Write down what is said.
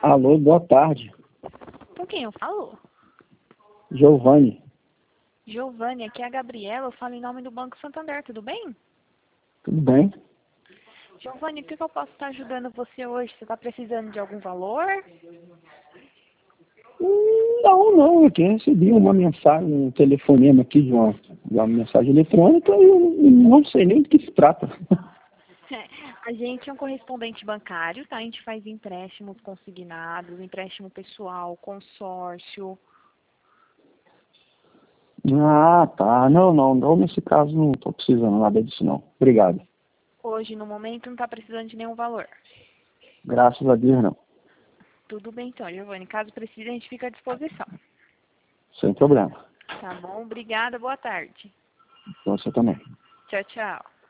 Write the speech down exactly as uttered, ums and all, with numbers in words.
Alô, boa tarde. Com quem eu falo? Giovanni. Giovanni, aqui é a Gabriela, eu falo em nome do Banco Santander, tudo bem? Tudo bem? Giovanni, o que que eu posso estar ajudando você hoje? Você está precisando de algum valor? Hum, Não, não, eu tinha recebido uma mensagem, um telefonema aqui de uma, de uma mensagem eletrônica e eu não sei nem do que se trata. A gente é um correspondente bancário, tá? A gente faz empréstimos consignados, empréstimo pessoal, consórcio. Ah, tá. Não, não, não, nesse caso não estou precisando nada disso não. Obrigado. Hoje, no momento, não está precisando de nenhum valor. Graças a Deus não. Tudo bem então, Giovanni. Caso precise, a gente fica à disposição. Sem problema. Tá bom? Obrigada, boa tarde. Você também. Tchau, tchau.